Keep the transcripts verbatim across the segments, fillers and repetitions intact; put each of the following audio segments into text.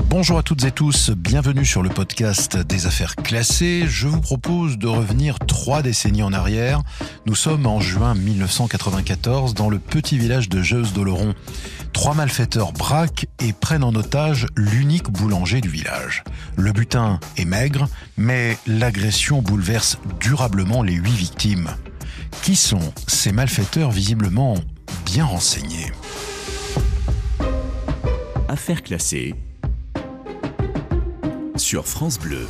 Bonjour à toutes et tous, bienvenue sur le podcast des affaires classées. Je vous propose de revenir trois décennies en arrière. Nous sommes en juin mille neuf cent quatre-vingt-quatorze dans le petit village de Jeuze-d'Oloron. Trois malfaiteurs braquent et prennent en otage l'unique boulanger du village. Le butin est maigre, mais l'agression bouleverse durablement les huit victimes. Qui sont ces malfaiteurs visiblement bien renseignés ? Affaires classées sur France Bleu.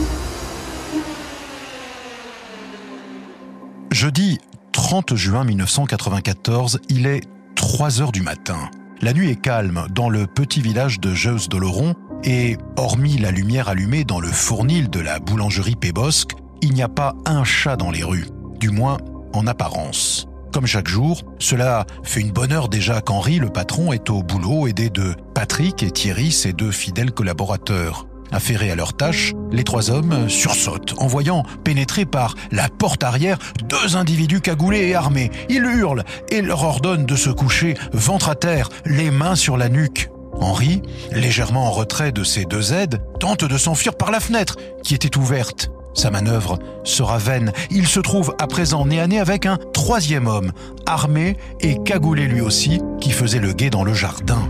Jeudi trente juin mille neuf cent quatre-vingt-quatorze, il est trois heures du matin. La nuit est calme dans le petit village de Jeuze-d'Oloron et, hormis la lumière allumée dans le fournil de la boulangerie Pébosque, il n'y a pas un chat dans les rues, du moins en apparence. Comme chaque jour, cela fait une bonne heure déjà qu'Henri, le patron, est au boulot, aidé de Patrick et Thierry, ses deux fidèles collaborateurs. Affairés à leur tâche, les trois hommes sursautent en voyant pénétrer par la porte arrière deux individus cagoulés et armés. Ils hurlent et leur ordonnent de se coucher ventre à terre, les mains sur la nuque. Henri, légèrement en retrait de ses deux aides, tente de s'enfuir par la fenêtre qui était ouverte. Sa manœuvre sera vaine. Il se trouve à présent nez à nez avec un troisième homme, armé et cagoulé lui aussi, qui faisait le guet dans le jardin.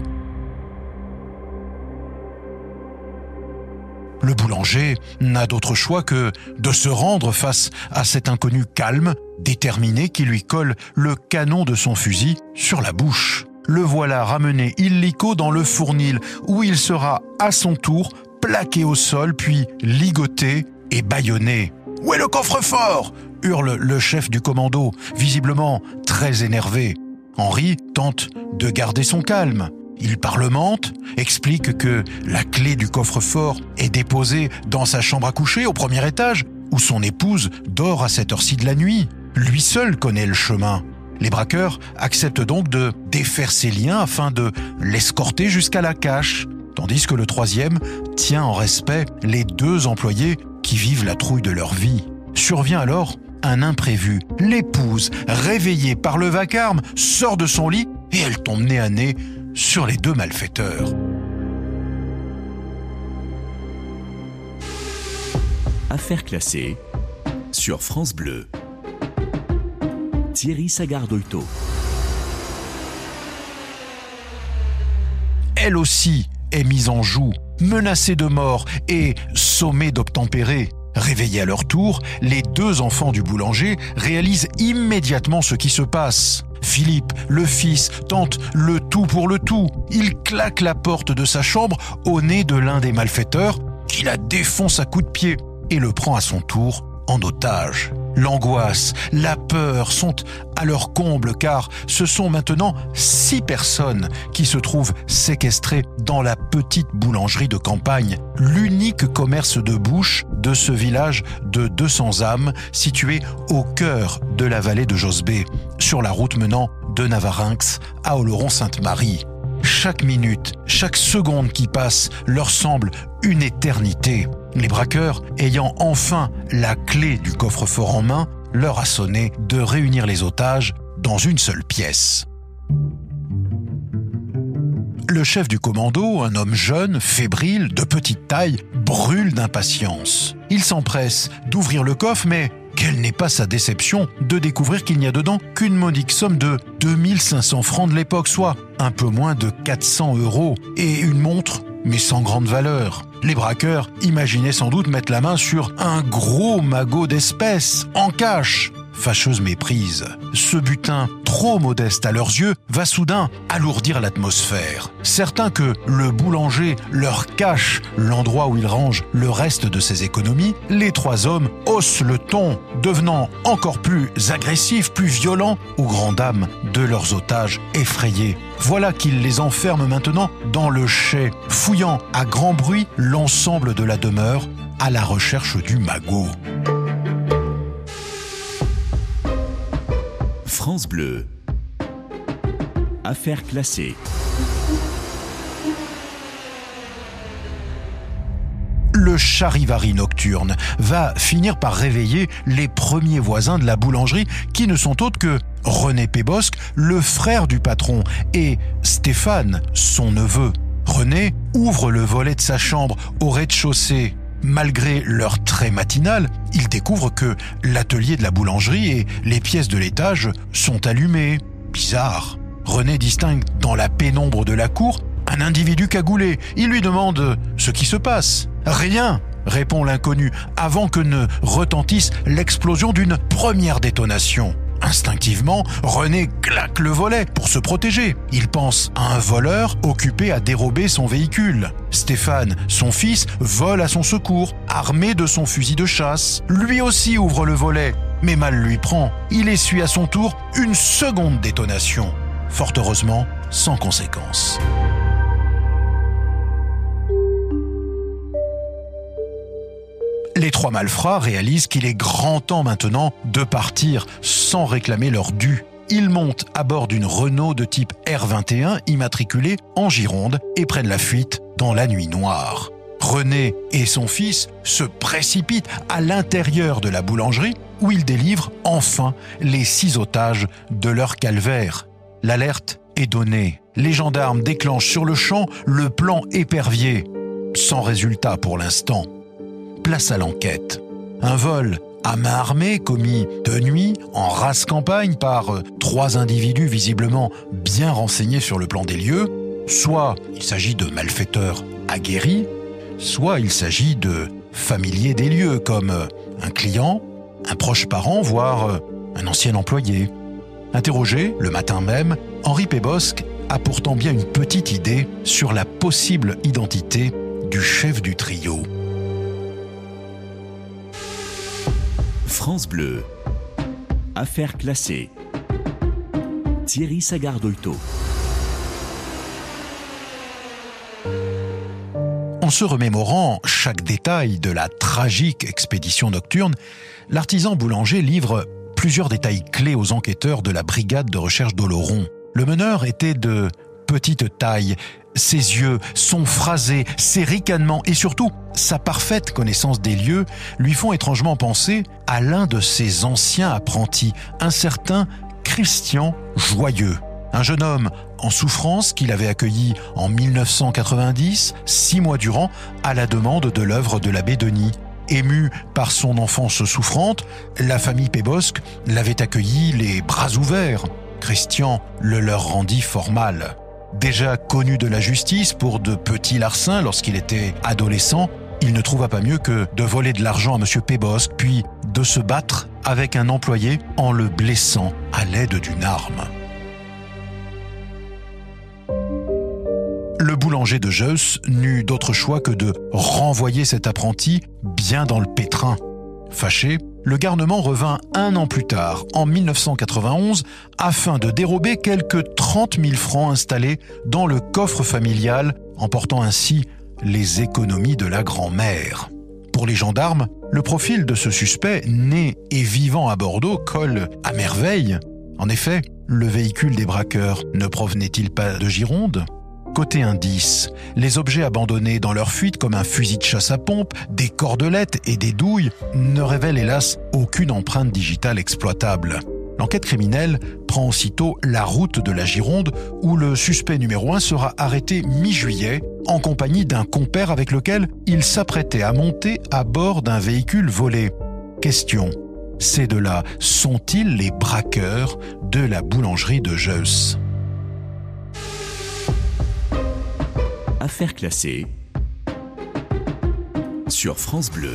Le boulanger n'a d'autre choix que de se rendre face à cet inconnu calme, déterminé qui lui colle le canon de son fusil sur la bouche. Le voilà ramené illico dans le fournil où il sera à son tour plaqué au sol puis ligoté et bâillonné. « Où est le coffre-fort ?» hurle le chef du commando, visiblement très énervé. Henri tente de garder son calme. Il parlemente, explique que la clé du coffre-fort est déposée dans sa chambre à coucher au premier étage, où son épouse dort à cette heure-ci de la nuit. Lui seul connaît le chemin. Les braqueurs acceptent donc de défaire ses liens afin de l'escorter jusqu'à la cache, tandis que le troisième tient en respect les deux employés qui vivent la trouille de leur vie. Survient alors un imprévu. L'épouse, réveillée par le vacarme, sort de son lit et elle tombe nez à nez sur les deux malfaiteurs. Affaires classées sur France Bleu. Thierry Sagardoito. Elle aussi est mise en joue, menacée de mort et sommée d'obtempérer. Réveillés à leur tour, les deux enfants du boulanger réalisent immédiatement ce qui se passe. Philippe, le fils, tente le tout pour le tout. Il claque la porte de sa chambre au nez de l'un des malfaiteurs qui la défonce à coups de pied et le prend à son tour en otage. L'angoisse, la peur sont à leur comble car ce sont maintenant six personnes qui se trouvent séquestrées dans la petite boulangerie de campagne, l'unique commerce de bouche de ce village de deux cents âmes situé au cœur de la vallée de Josbé, sur la route menant de Navarinx à Oloron-Sainte-Marie. Chaque minute, chaque seconde qui passe leur semble une éternité. Les braqueurs, ayant enfin la clé du coffre-fort en main, leur a sonné de réunir les otages dans une seule pièce. Le chef du commando, un homme jeune, fébrile, de petite taille, brûle d'impatience. Il s'empresse d'ouvrir le coffre, mais quelle n'est pas sa déception de découvrir qu'il n'y a dedans qu'une modique somme de deux mille cinq cents francs de l'époque, soit un peu moins de quatre cents euros, et une montre, mais sans grande valeur. Les braqueurs imaginaient sans doute mettre la main sur un gros magot d'espèces, en cash. Fâcheuse méprise. Ce butin, trop modeste à leurs yeux, va soudain alourdir l'atmosphère. Certains que le boulanger leur cache l'endroit où il range le reste de ses économies, les trois hommes haussent le ton, devenant encore plus agressifs, plus violents, aux grandes dames de leurs otages effrayés. Voilà qu'ils les enferment maintenant dans le chai, fouillant à grand bruit l'ensemble de la demeure à la recherche du magot. France Bleu. Affaires classées. Le charivari nocturne va finir par réveiller les premiers voisins de la boulangerie qui ne sont autres que René Pébosque, le frère du patron, et Stéphane, son neveu. René ouvre le volet de sa chambre au rez-de-chaussée. Malgré l'heure très matinale, il découvre que l'atelier de la boulangerie et les pièces de l'étage sont allumées. Bizarre. René distingue dans la pénombre de la cour un individu cagoulé. Il lui demande ce qui se passe. « Rien !» répond l'inconnu, avant que ne retentisse l'explosion d'une première détonation. Instinctivement, René claque le volet pour se protéger. Il pense à un voleur occupé à dérober son véhicule. Stéphane, son fils, vole à son secours, armé de son fusil de chasse. Lui aussi ouvre le volet, mais mal lui prend. Il essuie à son tour une seconde détonation. Fort heureusement, sans conséquence. Les trois malfrats réalisent qu'il est grand temps maintenant de partir sans réclamer leur dû. Ils montent à bord d'une Renault de type R vingt et un immatriculée en Gironde et prennent la fuite dans la nuit noire. René et son fils se précipitent à l'intérieur de la boulangerie où ils délivrent enfin les six otages de leur calvaire. L'alerte est donnée. Les gendarmes déclenchent sur le champ le plan épervier. Sans résultat pour l'instant. Place à l'enquête. Un vol à main armée commis de nuit en rase campagne par euh, trois individus visiblement bien renseignés sur le plan des lieux. Soit il s'agit de malfaiteurs aguerris, soit il s'agit de familiers des lieux comme euh, un client, un proche parent, voire euh, un ancien employé. Interrogé le matin même, Henri Pébosque a pourtant bien une petite idée sur la possible identité du chef du trio. France Bleu. Affaires classées. Thierry Sagardolto. En se remémorant chaque détail de la tragique expédition nocturne, l'artisan boulanger livre plusieurs détails clés aux enquêteurs de la brigade de recherche d'Oloron. Le meneur était de petite taille. Ses yeux, son phrasé, ses ricanements et surtout sa parfaite connaissance des lieux lui font étrangement penser à l'un de ses anciens apprentis, un certain Christian Joyeux. Un jeune homme en souffrance qu'il avait accueilli en mille neuf cent quatre-vingt-dix, six mois durant, à la demande de l'œuvre de l'abbé Denis. Ému par son enfance souffrante, la famille Pébosque l'avait accueilli les bras ouverts. Christian le leur rendit fort mal. Déjà connu de la justice pour de petits larcins lorsqu'il était adolescent, il ne trouva pas mieux que de voler de l'argent à M. Pébosque, puis de se battre avec un employé en le blessant à l'aide d'une arme. Le boulanger de Jeusse n'eut d'autre choix que de renvoyer cet apprenti bien dans le pétrin. Fâché, le garnement revint un an plus tard, en mille neuf cent quatre-vingt-onze, afin de dérober quelques trente mille francs installés dans le coffre familial, emportant ainsi les économies de la grand-mère. Pour les gendarmes, le profil de ce suspect, né et vivant à Bordeaux, colle à merveille. En effet, le véhicule des braqueurs ne provenait-il pas de Gironde ? Côté indice, les objets abandonnés dans leur fuite comme un fusil de chasse à pompe, des cordelettes et des douilles ne révèlent hélas aucune empreinte digitale exploitable. L'enquête criminelle prend aussitôt la route de la Gironde où le suspect numéro un sera arrêté mi-juillet en compagnie d'un compère avec lequel il s'apprêtait à monter à bord d'un véhicule volé. Question, ces deux-là sont-ils les braqueurs de la boulangerie de Jeusse ? Affaires classées sur France Bleu.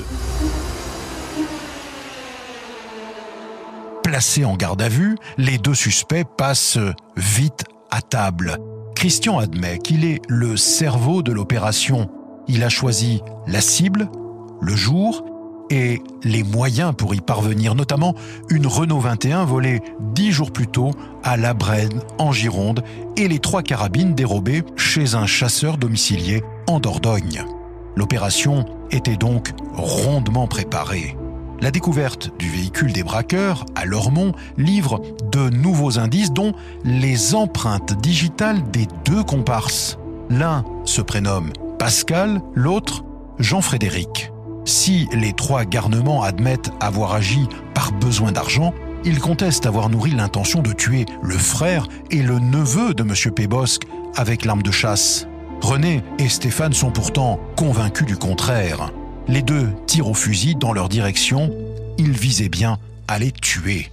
Placés en garde à vue, les deux suspects passent vite à table. Christian admet qu'il est le cerveau de l'opération. Il a choisi la cible, le jour et les moyens pour y parvenir, notamment une Renault vingt et un volée dix jours plus tôt à La Brenne, en Gironde, et les trois carabines dérobées chez un chasseur domicilié en Dordogne. L'opération était donc rondement préparée. La découverte du véhicule des braqueurs à Lormont livre de nouveaux indices, dont les empreintes digitales des deux comparses. L'un se prénomme Pascal, l'autre Jean-Frédéric. Si les trois garnements admettent avoir agi par besoin d'argent, ils contestent avoir nourri l'intention de tuer le frère et le neveu de M. Pébosque avec l'arme de chasse. René et Stéphane sont pourtant convaincus du contraire. Les deux tirent au fusil dans leur direction. Ils visaient bien à les tuer.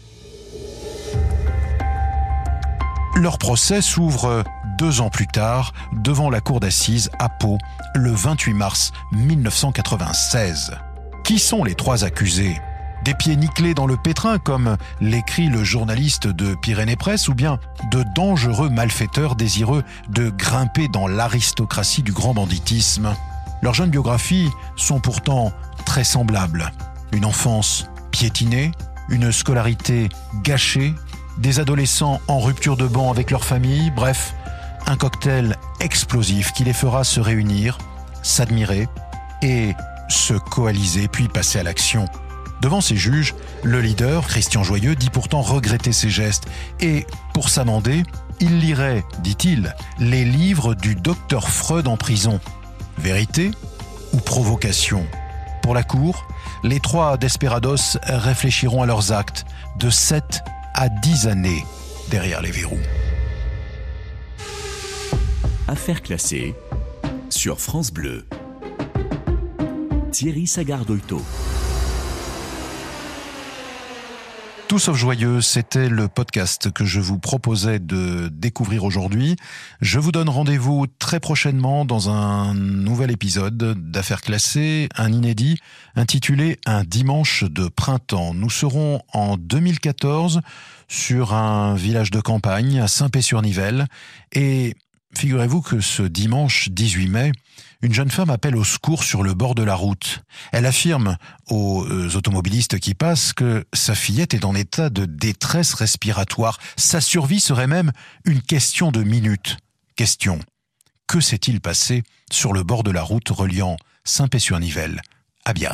Leur procès s'ouvre deux ans plus tard devant la cour d'assises à Pau, le vingt-huit mars mille neuf cent quatre-vingt-seize. Qui sont les trois accusés ? Des pieds nickelés dans le pétrin, comme l'écrit le journaliste de Pyrénées Presse, ou bien de dangereux malfaiteurs désireux de grimper dans l'aristocratie du grand banditisme. Leurs jeunes biographies sont pourtant très semblables. Une enfance piétinée, une scolarité gâchée, des adolescents en rupture de ban avec leur famille, bref, un cocktail explosif qui les fera se réunir, s'admirer et se coaliser, puis passer à l'action. Devant ses juges, le leader, Christian Joyeux, dit pourtant regretter ses gestes et, pour s'amender, il lirait, dit-il, les livres du docteur Freud en prison. Vérité ou provocation ? Pour la cour, les trois desperados réfléchiront à leurs actes de sept à dix années derrière les verrous. Affaires classées sur France Bleu. Thierry Sagard-Doito. Tout sauf joyeux, c'était le podcast que je vous proposais de découvrir aujourd'hui. Je vous donne rendez-vous très prochainement dans un nouvel épisode d'Affaires classées, un inédit, intitulé « Un dimanche de printemps ». Nous serons en deux mille quatorze sur un village de campagne à Saint-Pé-sur-Nivelle et figurez-vous que ce dimanche dix-huit mai, une jeune femme appelle au secours sur le bord de la route. Elle affirme aux automobilistes qui passent que sa fillette est en état de détresse respiratoire. Sa survie serait même une question de minutes. Question : que s'est-il passé sur le bord de la route reliant Saint-Pé-sur-Nivelle à Biarritz ?